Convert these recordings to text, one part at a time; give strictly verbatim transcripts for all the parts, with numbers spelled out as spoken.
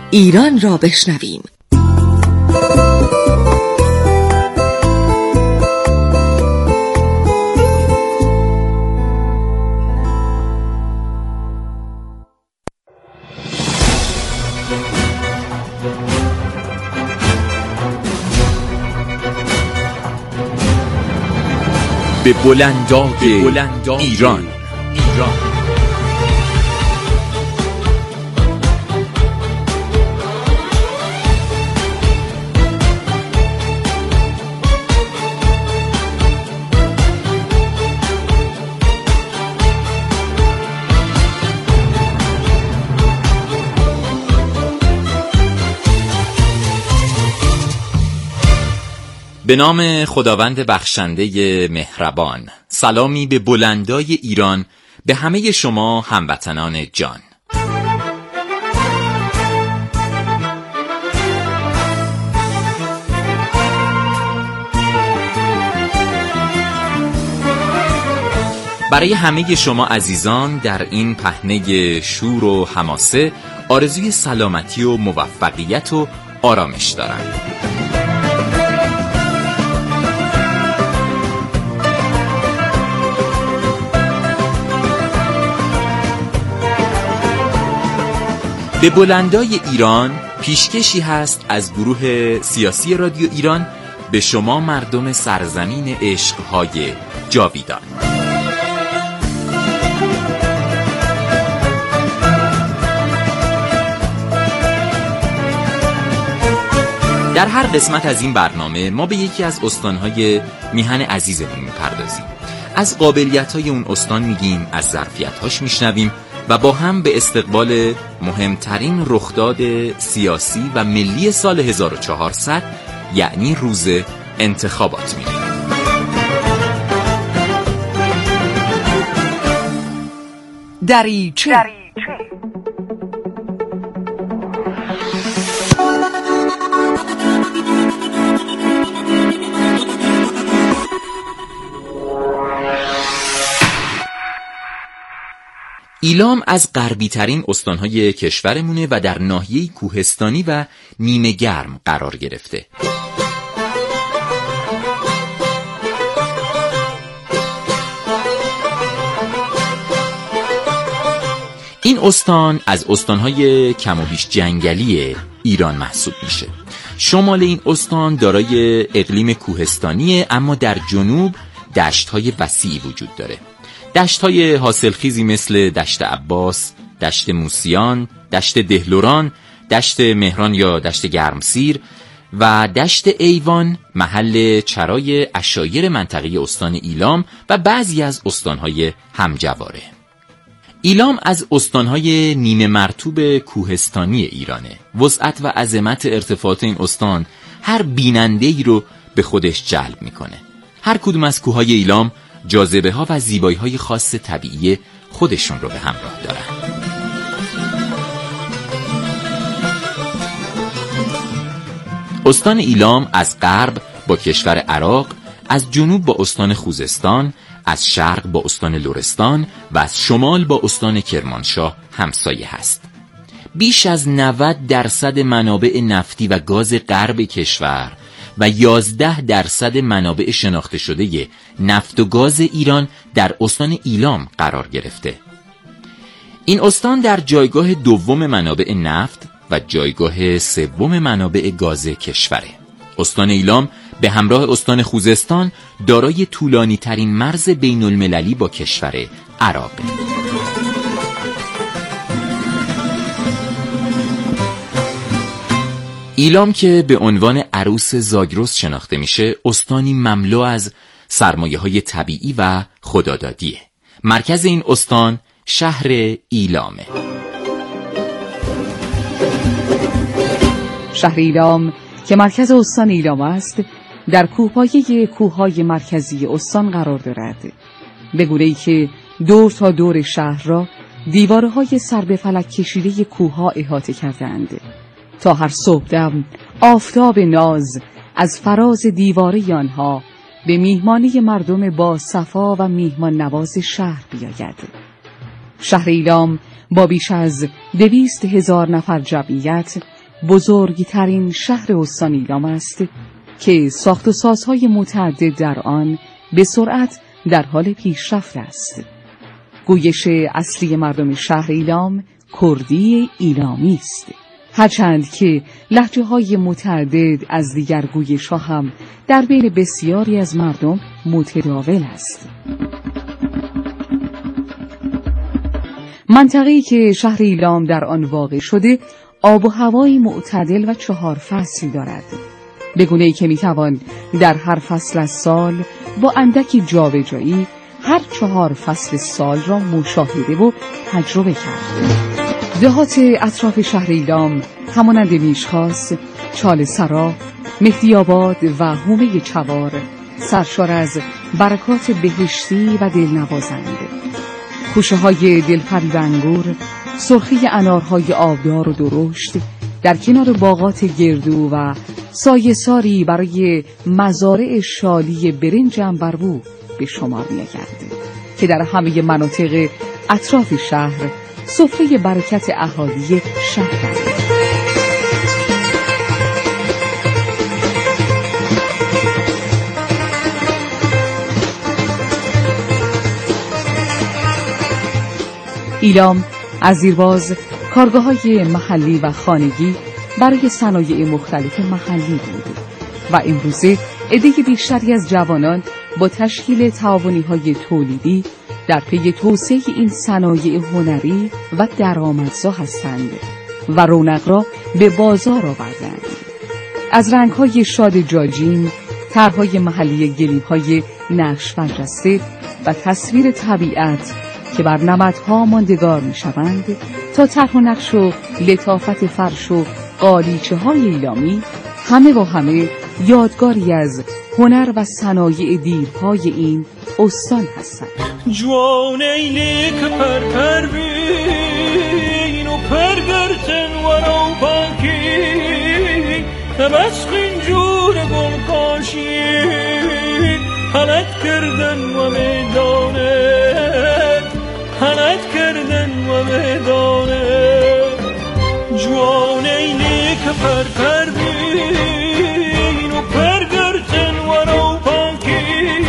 ایران را بشنویم. به بلندای بلندای ایران. ایران به نام خداوند بخشنده مهربان. سلامی به بلندای ایران، به همه شما هموطنان جان. برای همه شما عزیزان در این پهنه شور و حماسه آرزوی سلامتی و موفقیت و آرامش دارم. به بلندای ایران پیشکشی هست از گروه سیاسی رادیو ایران به شما مردم سرزمین عشقهای جاویدان. در هر قسمت از این برنامه ما به یکی از استانهای میهن عزیزمون میپردازیم. از قابلیت‌های اون استان میگیم، از ظرفیت‌هاش میشنویم و با هم به استقبال مهمترین رخداد سیاسی و ملی سال هزار و چهارصد یعنی روز انتخابات میریم. دریچه ایلام از غربی ترین استانهای کشورمونه و در ناحیه کوهستانی و نیمه گرم قرار گرفته. این استان از استانهای کم و بیش جنگلی ایران محسوب میشه. شمال این استان دارای اقلیم کوهستانیه، اما در جنوب دشت‌های وسیعی وجود داره. دشت‌های حاصلخیزی مثل دشت عباس، دشت موسیان، دشت دهلوران، دشت مهران یا دشت گرمسیر و دشت ایوان محل چرای عشایر منطقه استان ایلام و بعضی از استان‌های همجواره. ایلام از استان‌های نیمه مرطوب کوهستانی ایرانه. وسعت و عظمت ارتفاعات این استان هر بیننده‌ای رو به خودش جلب میکنه. هر کدوم از کوههای ایلام جاذبه ها و زیبایی های خاص طبیعی خودشون رو به همراه دارن. استان ایلام از غرب با کشور عراق، از جنوب با استان خوزستان، از شرق با استان لرستان و از شمال با استان کرمانشاه همسایه هست. بیش از نود درصد منابع نفتی و گاز غرب کشور و یازده درصد منابع شناخته شده نفت و گاز ایران در استان ایلام قرار گرفته. این استان در جایگاه دوم منابع نفت و جایگاه سوم منابع گاز کشوره. استان ایلام به همراه استان خوزستان دارای طولانی ترین مرز بین المللی با کشور عراقه. ایلام که به عنوان عروس زاگرس شناخته میشه، استانی مملو از سرمایه‌های طبیعی و خدادادیه. مرکز این استان شهر ایلامه. شهر ایلام که مرکز استان ایلام است، در کوهپایه کوههای مرکزی استان قرار دارد، به گونه‌ای که دور تا دور شهر را دیوارهای سر به فلک کشیده کوهها احاطه کردند تا هر صبحدم آفتاب ناز از فراز دیواره آنها به میهمانی مردم با صفا و میهمان نواز شهر بیاید. شهر ایلام با بیش از دویست هزار نفر جمعیت بزرگترین شهر استان ایلام است که ساخت و سازهای متعدد در آن به سرعت در حال پیشرفت است. گویش اصلی مردم شهر ایلام کردی ایلامی است، هرچند که لهجه‌های متعدد از دیگر گویش‌ها هم در بین بسیاری از مردم متداول است. منطقه‌ای که شهر ایلام در آن واقع شده آب و هوایی معتدل و چهار فصل دارد، به گونه‌ای که میتوان در هر فصل از سال با اندکی جابجایی هر چهار فصل سال را مشاهده و تجربه کرد. دهات اطراف شهر ایلام همانند میشخاص، چاله سرا، مهدی آباد و حومه چوار سرشار از برکات بهشتی و دلنوازند. خوشه های دلپری و انگور، سرخی انارهای آبدار و درشت در کنار باغات گردو و سایه ساری برای مزارع شالی برنج عنبربو به شمار می‌آید که در همه مناطق اطراف شهر سفره برکت اهالی شهر است. ایلام از دیرباز کارگاه‌های محلی و خانگی برای صنایع مختلف محلی بود و امروزه عده بیشتری از جوانان با تشکیل تعاونی‌های تولیدی در پی توسعه این صنایع هنری و درآمدزا هستند و رونق را به بازار آوردند. از رنگ‌های شاد جاجین، طرح‌های محلی گلیم‌های نقش برجسته و تصویر طبیعت که بر نمدها ماندگار می‌شوند تا طرح و نقش و لطافت فرش و قالیچه‌های ایلامی، همه و همه یادگاری از هنر و صنایع دیرهای این استان هستند. جوان ایلی که پر پر بین و پر گرتن و رو پاکی تمسخین جور گل کاشی حلت کردن و میدانه حلت کردن و میدانه جوان ایلی که پر پر بین و پر گرتن و رو پاکی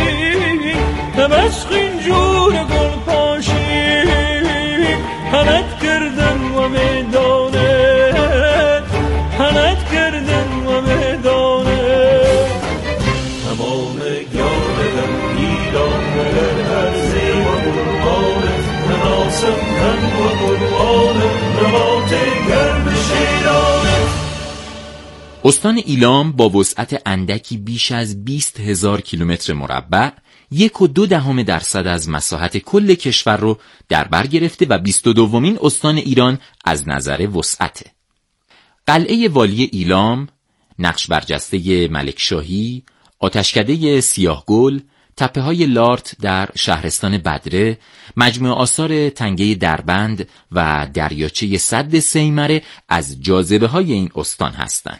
تمسخین جور گل پاشی حلت کردن و میدانه حلت کردن و میدانه تمام گردم ایران هر زیبا قربانت نناسم تن و قربانت نبات گرم شیرانت. استان ایلام با وسعت اندکی بیش از بیست هزار کیلومتر مربع یک و دو دهم درصد از مساحت کل کشور رو در بر گرفته و بیست و دومین استان ایران از نظر وسعته. قلعه والی ایلام، نقش برجسته ملکشاهی، آتشکده سیاهگل، تپه‌های لارت در شهرستان بدره، مجموعه آثار تنگه دربند و دریاچه سد سیمره از جاذبه‌های این استان هستند.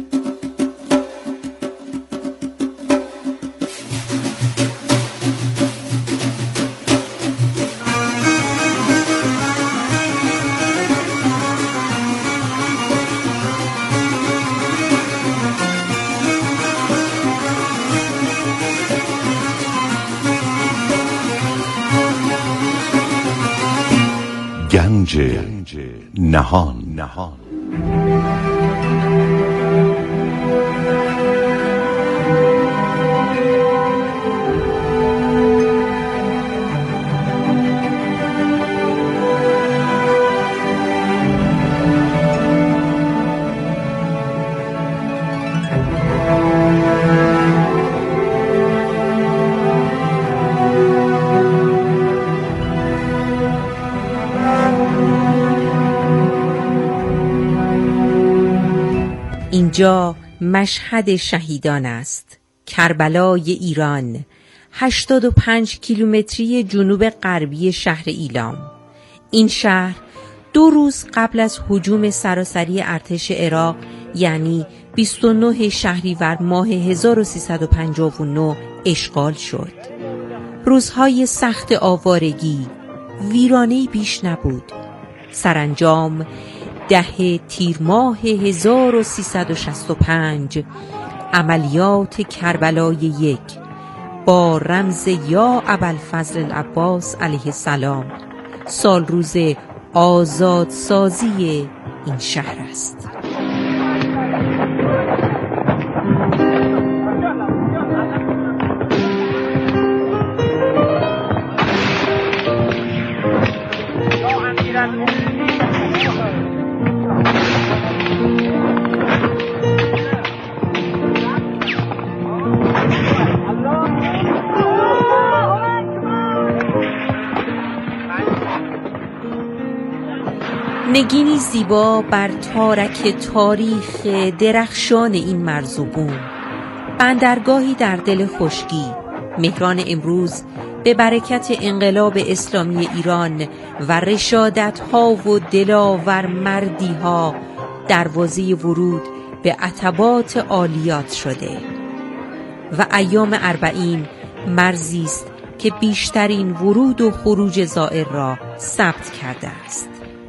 گنج نهان نهان اینجا مشهد شهیدان است، کربلای ایران، هشتاد و پنج کیلومتری جنوب غربی شهر ایلام. این شهر دو روز قبل از هجوم سراسری ارتش عراق یعنی بیست و نه شهریور ماه هزار و سیصد و پنجاه و نه اشغال شد. روزهای سخت آوارگی، ویرانه‌ای بیش نبود. سرانجام ده تیر ماه هزار و سیصد و شصت و پنج عملیات کربلای یک با رمز یا ابوالفضل العباس علیه السلام سال روز آزادسازی این شهر است. نگینی زیبا بر تارک تاریخ درخشان این مرز و بوم، بندرگاهی در دل خشکی. مهران امروز به برکت انقلاب اسلامی ایران و رشادت‌ها و دلاور مردی‌ها دروازه ورود به عتبات عالیات شده و ایام اربعین مرزی است که بیشترین ورود و خروج زائر را ثبت کرده است.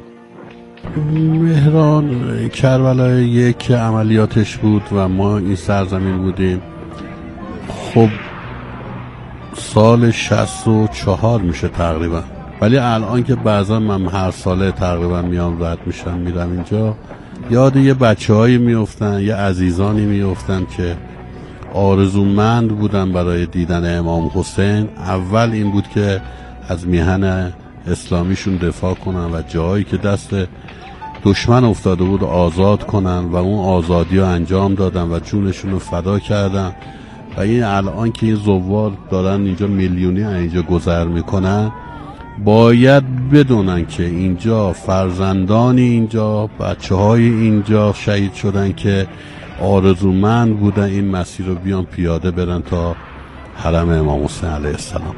مهران کربلای یک عملیاتش بود و ما این سرزمین بودیم. خب سال شصت و چهار میشه تقریبا، ولی الان که بعضا من هر ساله تقریبا میام رد میشم میرم اینجا، یاد یه بچه هایی میفتن، یه عزیزانی میفتن که آرزومند بودن برای دیدن امام حسین. اول این بود که از میهن اسلامیشون دفاع کنن و جایی که دست دشمن افتاده بود آزاد کنن و اون آزادی رو انجام دادن و جونشون رو فدا کردن. و این الان که این زوار دارن اینجا میلیونی اینجا گذر میکنن، باید بدونن که اینجا فرزندان اینجا، بچه های اینجا شهید شدن که آرزومند بودن این مسیر رو بیان پیاده برن تا حرم امام حسین علیه السلام.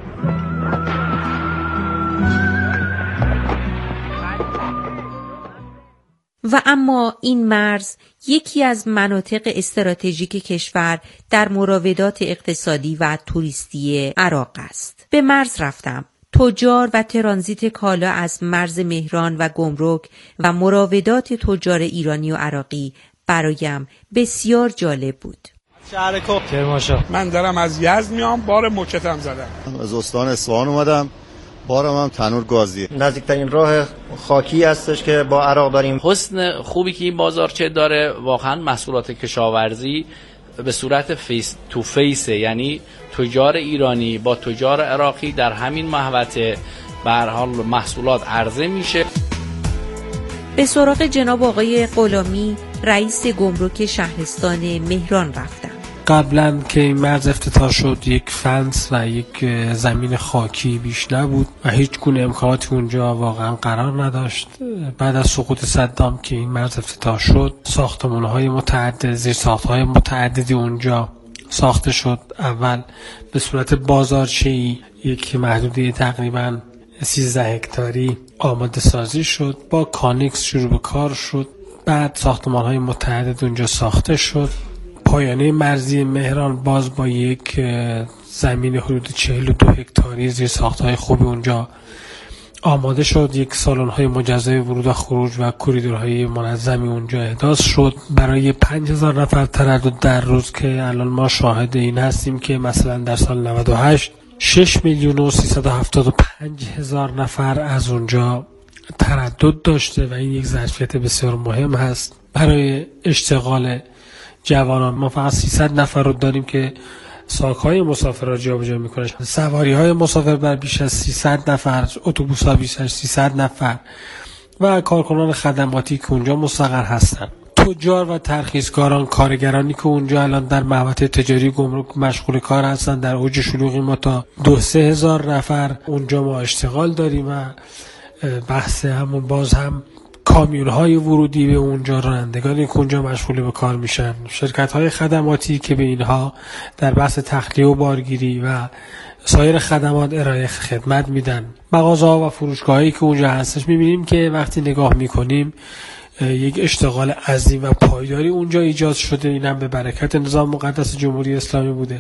و اما این مرز یکی از مناطق استراتژیک کشور در مراودات اقتصادی و توریستی عراق است. به مرز رفتم. تجار و ترانزیت کالا از مرز مهران و گمرک و مراودات تجار ایرانی و عراقی برایم بسیار جالب بود. شهر کرمانشاه. من دارم از یزد میام، بار موکتم زدم. از استان اصفهان اومدم، بارم هم تنور گازی. نزدیکترین راه خاکی هستش که با عراق داریم. حسن خوبی که این بازارچه داره واقعا محصولات کشاورزی به صورت فیس تو فیس، یعنی تجار ایرانی با تجار عراقی در همین محوطه به هر حال محصولات عرضه میشه. به سراغ جناب آقای غلامی رئیس گمرک شهرستان مهران رفتم. قبلا که این مرز افتتاح شد یک فنس و یک زمین خاکی بیش نبود و هیچ گونه امکاناتی اونجا واقعا قرار نداشت. بعد از سقوط صدام که این مرز افتتاح شد، ساختمان‌های متعدد، زیرساخت‌های متعددی اونجا ساخته شد. اول به صورت بازارچه‌ای یک محدوده تقریباً سیزده هکتاری آماده سازی شد، با کانکس شروع به کار شد. بعد ساختمان‌های متعدد اونجا ساخته شد. پایانه مرزی مهران باز با یک زمین حدود چهل و دو هکتاری زیر ساخت‌های خوبی اونجا آماده شد. یک سالن‌های مجزای ورود و خروج و کوریدورهای منظمی اونجا احداث شد برای پنج هزار نفر تردد در روز، که الان ما شاهد این هستیم که مثلا در سال نود و هشت شش میلیون و سیصد و هفتاد و پنج هزار نفر از اونجا تردد داشته و این یک ظرفیت بسیار مهم هست برای اشتغال جوانان. ما فقط سیصد نفر رو داریم که ساک‌های مسافر را جابجا می‌کنه، سواری‌های مسافر بر بیش از سیصد نفر، اتوبوس‌ها بیش از سیصد نفر و کارکنان خدماتی که اونجا مستقر هستند. تجار و ترخیصکاران، کارگرانی که اونجا الان در محوطه تجاری گمرک مشغول کار هستند، در اوج شلوغی ما تا دو سه هزار نفر اونجا ما اشتغال داریم و بحث همون باز هم کامیون های ورودی به اونجا، رانندگانی که اونجا مشغول به کار میشن، شرکت های خدماتی که به اینها در بحث تخلیه و بارگیری و سایر خدمات ارائه خدمت میدن، مغازه ها و فروشگاه هایی که اونجا هستش. میبینیم که وقتی نگاه میکنیم یک اشتغال عظیم و پایداری اونجا ایجاد شده. اینم به برکت نظام مقدس جمهوری اسلامی بوده.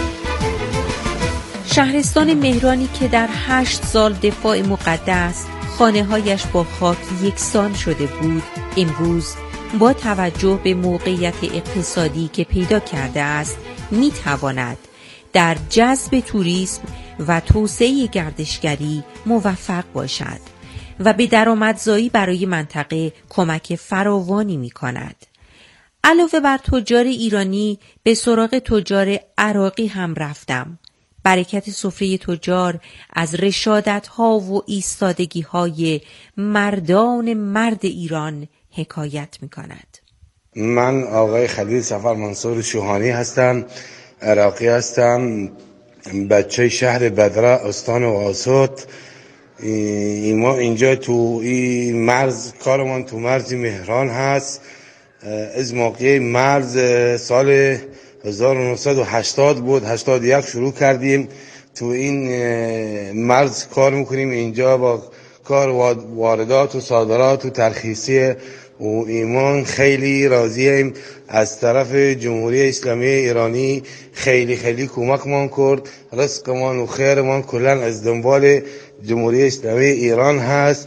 شهرستان مهرانی که در هشت سال دفاع مقدس خانه‌هایش با خاک یکسان شده بود، امروز با توجه به موقعیت اقتصادی که پیدا کرده است می‌تواند در جذب توریسم و توسعه گردشگری موفق باشد و به درآمدزایی برای منطقه کمک فراوانی می‌کند. علاوه بر تجار ایرانی به سراغ تجار عراقی هم رفتم. برکت سفره تجار از رشادت‌ها و ایستادگی‌های مردان مرد ایران حکایت می‌کند. من آقای خلیل سفر منصور شوهانی هستم، عراقی هستم، بچه شهر بدره استان واسط. ما اینجا تو این مرز، کارمان تو مرز مهران هست. از موقع مرز سال هزار و نهصد و هشتاد بود، هشتاد و یک شروع کردیم تو این مرز کار میکنیم. اینجا با کار واردات و صادرات و ترخیصی و ایمان خیلی راضیم. از طرف جمهوری اسلامی ایرانی خیلی خیلی کمکمان کرد. رزقمان و خیرمان کلن از دنبال جمهوری اسلامی ایران هست.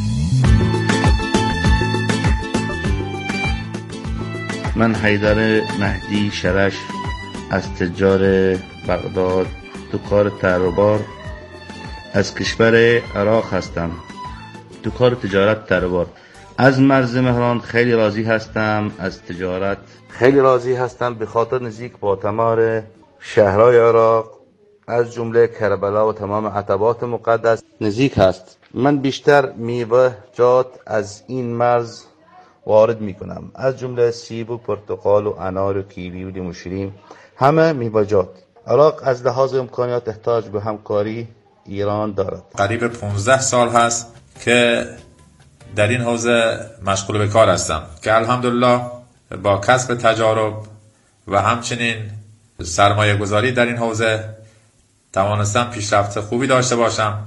من حیدر مهدی شرش از تجار بغداد تو کار تروبار از کشور عراق هستم، تو کار تجارت تروبار. از مرز مهران خیلی راضی هستم، از تجارت خیلی راضی هستم به خاطر نزدیک با تمام شهرهای عراق از جمله کربلا و تمام عتبات مقدس نزدیک هست. من بیشتر میوه جات از این مرز وارد میکنم، از جمله سیب و پرتقال و انار و کیوی و لیمو شیرین، همه میوه‌جات. عراق از لحاظ امکانات احتیاج به همکاری ایران دارد. قریب پانزده سال هست که در این حوزه مشغول به کار هستم که الحمدلله با کسب تجارب و همچنین سرمایه گذاری در این حوزه توانستم پیشرفت خوبی داشته باشم.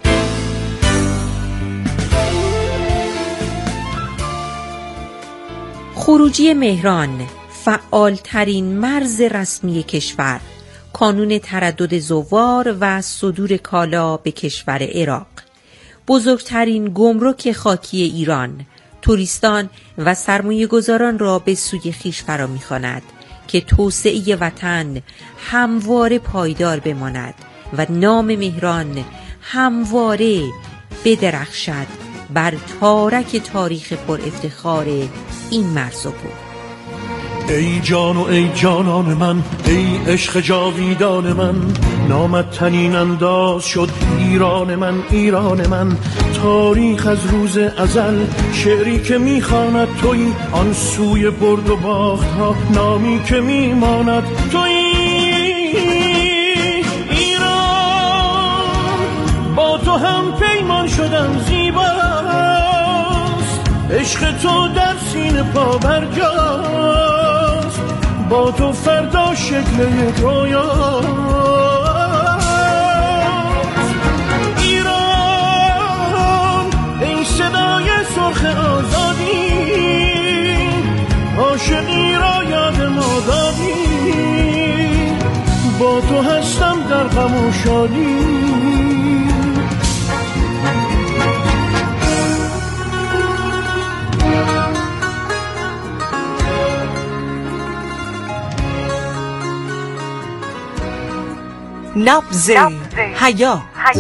خروجی مهران، فعالترین مرز رسمی کشور، کانون تردد زوار و صدور کالا به کشور عراق، بزرگترین گمرک خاکی ایران، توریستان و سرمایه گذاران را به سوی خویش فرا می‌خواند که توسعه وطن همواره پایدار بماند و نام مهران همواره بدرخشد بر تارک تاریخ پر افتخار این مرز و بوم. ای جان و ای جانان من، ای عشق جاویدان من، نامت تنین انداز شد ایران من، ایران من. تاریخ از روز ازل شعری که میخواند تویی، آن سوی برد و باخت ها نامی که میماند تویی. ایران با تو هم پیمان شدم زیباست، عشق تو در سینه پا برجاست، با تو فردا شکل یک رویاست. ایران ای صدای سرخ آزادی، عاشقی را یاد ما دادی، با تو هستم در غم و شادی. نبض حیا.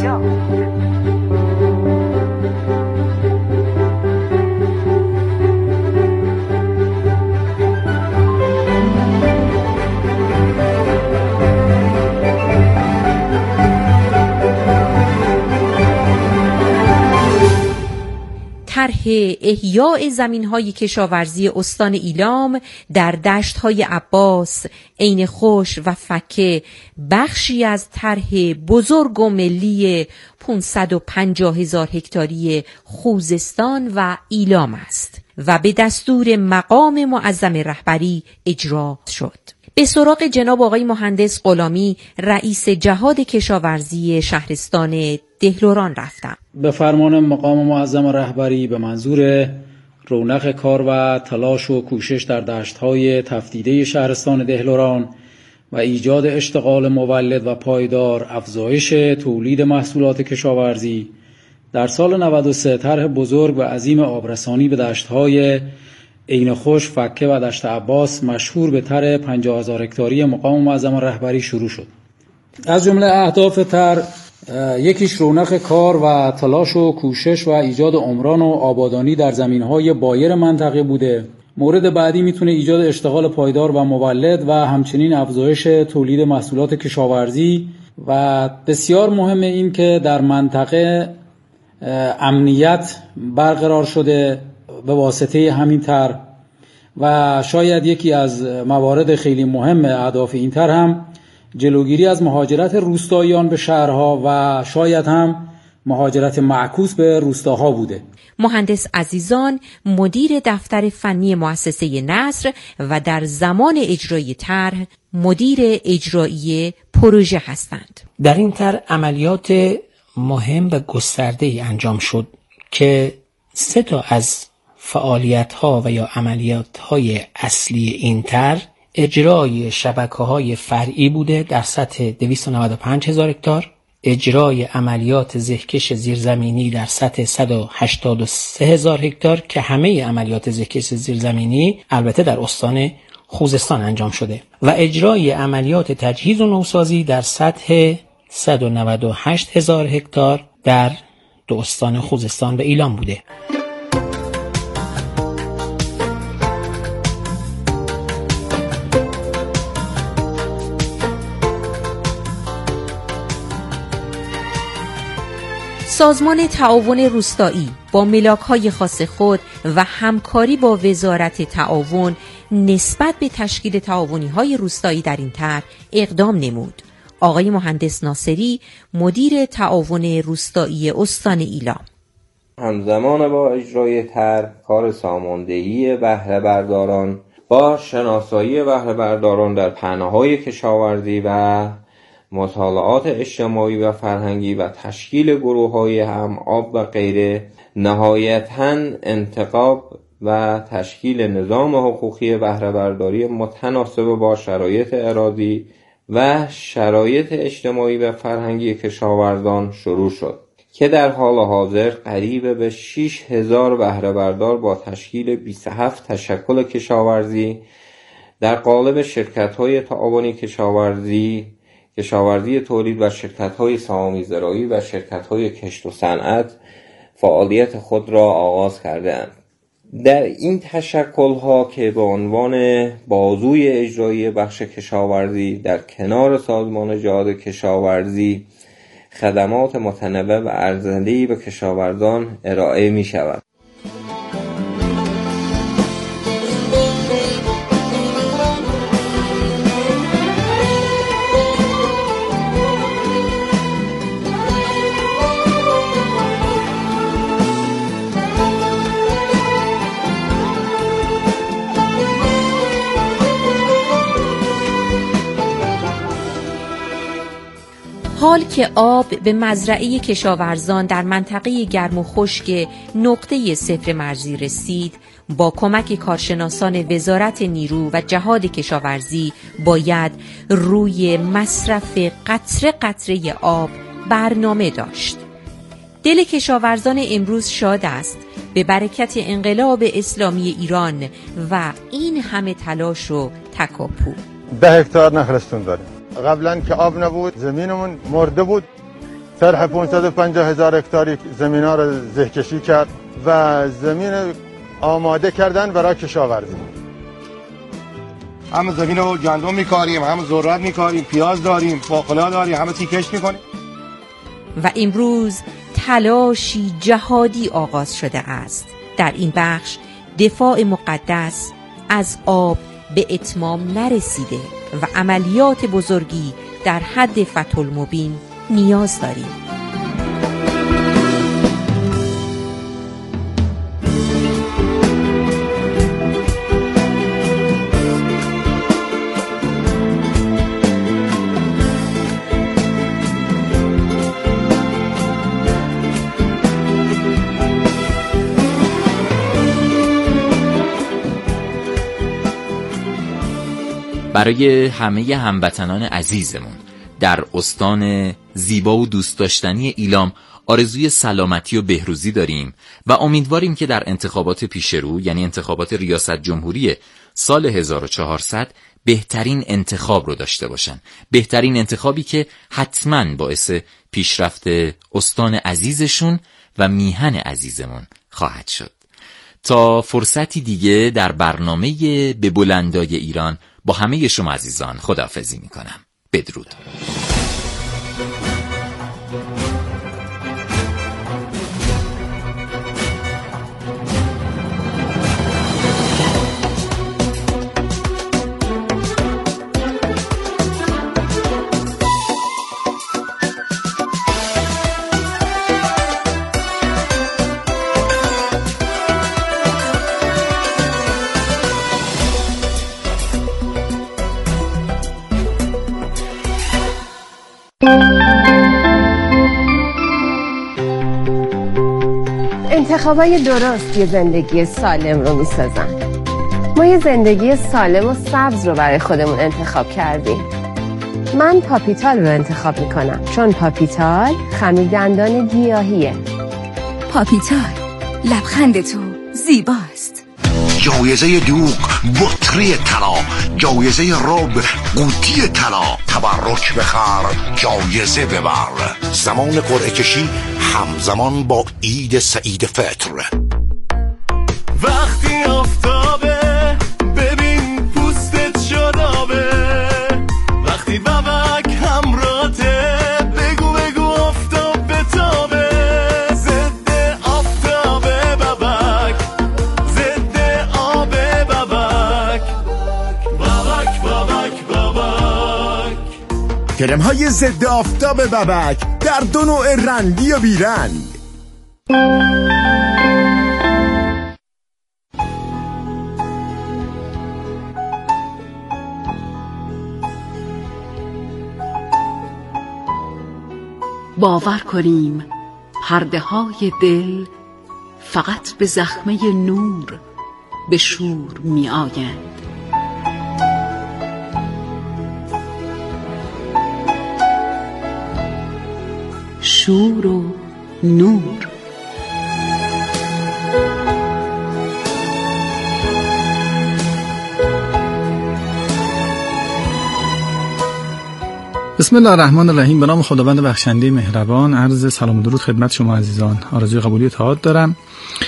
طرح احیاء زمین‌های کشاورزی استان ایلام در دشت‌های عباس، عین خوش و فکه بخشی از طرح بزرگ و ملی پانصد و پنجاه هزار هکتاری خوزستان و ایلام است و به دستور مقام معظم رهبری اجرا شد. به سراغ جناب آقای مهندس غلامی، رئیس جهاد کشاورزی شهرستان دهلوران رفتم. به فرمان مقام معظم رهبری به منظور رونق کار و تلاش و کوشش در دشت‌های تفدیده شهرستان دهلوران و ایجاد اشتغال مولد و پایدار، افزایش تولید محصولات کشاورزی در سال نود و سه طرح بزرگ و عظیم آبرسانی به دشت‌های عین خوش، فکه و دشت عباس مشهور به طرح پنجاه هزار هکتاری مقام معظم رهبری شروع شد. از جمله اهداف طرح یکیش رونق کار و تلاش و کوشش و ایجاد عمران و آبادانی در زمینهای بایر منطقه بوده. مورد بعدی میتونه ایجاد اشتغال پایدار و مولد و همچنین افزایش تولید محصولات کشاورزی و بسیار مهمه این که در منطقه امنیت برقرار شده به واسطه همین طرح و شاید یکی از موارد خیلی مهم اهداف این طرح هم جلوگیری از مهاجرت روستاییان به شهرها و شاید هم مهاجرت معکوس به روستاها بوده. مهندس عزیزان مدیر دفتر فنی مؤسسه نصر و در زمان اجرای طرح مدیر اجرایی پروژه هستند. در این طرح عملیات مهم و گسترده‌ای انجام شد که سه تا از فعالیت‌ها و یا عملیات‌های اصلی این طرح اجرای شبکه‌های فرعی بوده در سطح دویست و نود و پنج هزار هکتار، اجرای عملیات زهکش زیرزمینی در سطح صد و هشتاد و سه هزار هکتار که همه عملیات زهکش زیرزمینی البته در استان خوزستان انجام شده و اجرای عملیات تجهیز و نوسازی در سطح صد و نود و هشت هزار هکتار در دو استان خوزستان و ایلام بوده. سازمان تعاون روستایی با ملاک‌های خاص خود و همکاری با وزارت تعاون نسبت به تشکیل تعاونی‌های روستایی در این طرح اقدام نمود. آقای مهندس ناصری مدیر تعاون روستایی استان ایلام: همزمان با اجرای طرح کار ساماندهی بهره برداران با شناسایی بهره برداران در پهنه‌های کشاورزی و مطالعات اجتماعی و فرهنگی و تشکیل گروه‌های هم آب و غیره، نهایتاً انتخاب و تشکیل نظام حقوقی بهره برداری متناسب با شرایط اراضی و شرایط اجتماعی و فرهنگی کشاورزان شروع شد که در حال حاضر قریب به شش هزار بهره بردار با تشکیل بیست و هفت تشکل کشاورزی در قالب شرکت‌های تعاونی کشاورزی کشاورزی تولید و شرکت‌های سهامی زراعی و شرکت‌های کشت و صنعت فعالیت خود را آغاز کرده‌اند. در این تشکل‌ها که به عنوان بازوی اجرایی بخش کشاورزی در کنار سازمان جهاد کشاورزی خدمات متنوع و ارزنده‌ای به کشاورزان ارائه می‌شود. حال که آب به مزرعه کشاورزان در منطقه گرم و خشک نقطه صفر مرزی رسید، با کمک کارشناسان وزارت نیرو و جهاد کشاورزی باید روی مصرف قطره قطره آب برنامه داشت. دل کشاورزان امروز شاد است به برکت انقلاب اسلامی ایران و این همه تلاش و تکاپو. ده هکتار نخلستون داریم. قبلا که آب نبود زمینمون مرده بود. طرح پانصد و پنجاه هزار هکتاری زمین ها رو زهکشی کرد و زمین آماده کردن برای کشاورزی. همه زمین رو گندم میکاریم، همه ذرت میکاریم، پیاز داریم، باقلا داریم، همه تیکش میکنیم. و امروز تلاشی جهادی آغاز شده است. در این بخش دفاع مقدس از آب به اتمام نرسیده و عملیات بزرگی در حد فتح المبین نیاز داریم. برای همه هموطنان عزیزمون در استان زیبا و دوست داشتنی ایلام آرزوی سلامتی و بهروزی داریم و امیدواریم که در انتخابات پیشرو، یعنی انتخابات ریاست جمهوری سال هزار و چهارصد، بهترین انتخاب رو داشته باشن. بهترین انتخابی که حتماً باعث پیشرفت استان عزیزشون و میهن عزیزمون خواهد شد. تا فرصتی دیگه در برنامه به بلندای ایران با همه شما عزیزان خداحافظی میکنم. بدرود. انتخابای درست یه زندگی سالم رو میسازن. ما یه زندگی سالم و سبز رو برای خودمون انتخاب کردیم. من پاپیتال رو انتخاب میکنم چون پاپیتال خمیر دندان گیاهیه. پاپیتال، لبخند تو زیباست. جایزه دوغ بطری طلا، جایزه رب قوطی طلا، تبرک بخر جایزه ببر. زمان قرعه کشی همزمان با عید سعید فطر. وقتی آفتابه ببین پوستت شدابه، وقتی بابک همراته بگو بگو آفتاب بتابه. ضد آفتابه بابک، ضد آب بابک، بابک بابک بابک. کرم های ضد آفتاب بابک در دو نوع رنگی و بیرنگ. باور کنیم پرده های دل فقط به زخمه نور به شور می آیند. شور و نور. بسم الله الرحمن الرحیم. به نام خداوند بخشنده مهربان. عرض سلام و درود خدمت شما عزیزان. آرزوی قبولی اتحاد دارم.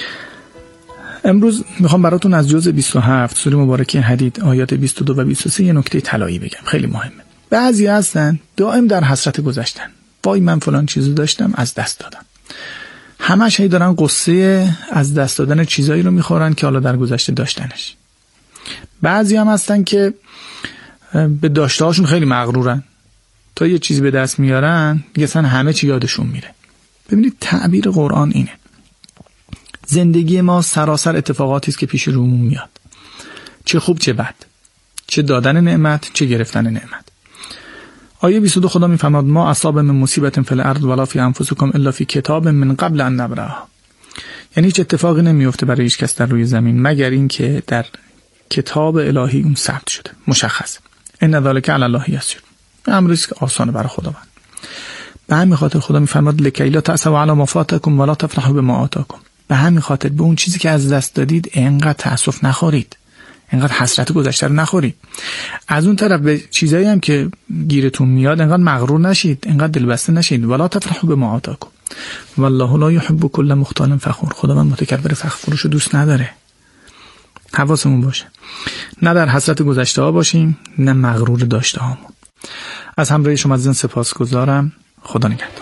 امروز میخوام براتون از جزء بیست و هفت سوره مبارکه حدید آیات بیست و دو و بیست و سه یه نکته طلایی بگم، خیلی مهمه. بعضی هستن دائم در حسرت گذشتن، وای من فلان چیزو داشتم از دست دادم. همش هی دارن قصه از دست دادن چیزایی رو میخورن که حالا در گذشته داشتنش. بعضی هم هستن که به داشته هاشون خیلی مغرورن، تا یه چیزی به دست میارن دیگه اصلا همه چی یادشون میره. ببینید تعبیر قرآن اینه: زندگی ما سراسر اتفاقاتی است که پیش رومون میاد، چه خوب چه بد، چه دادن نعمت چه گرفتن نعمت. آیه بیست و دو خدا میفرماد: ما اصاب من مصیبت فی الارض ولا فی انفسکم الا فی کتاب من قبل ان نبرأها. یعنی هیچ اتفاقی نمیفته برای هیچ کس در روی زمین مگر این که در کتاب الهی اون ثبت شده، مشخص. ان ذلک علی الله یسیر. امری است که آسانه برای خداوند. به همین خاطر خدا میفرماد: لکی لا تأسوا علی ما فاتکم ولا تفرحوا بما آتاکم. به همین خاطر به اون چیزی که از دست دادید انقدر تأسف نخورید، انقدر حسرت گذشته رو نخورید. از اون طرف به چیزایی هم که گیرتون میاد انقدر مغرور نشید، انقدر دلبسته نشید. ولا تفرحوا بما آتاکم والله لا یحب کل مختال فخور. خداوند متکبر فخر فروش رو دوست نداره. حواسمون باشه نه در حسرت گذشته ها باشیم، نه مغرور داشته هامون. از همراهی شما عزیزان سپاسگزارم. خدا نگهدار.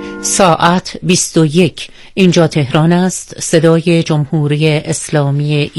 ساعت بیست و یک. اینجا تهران است. صدای جمهوری اسلامی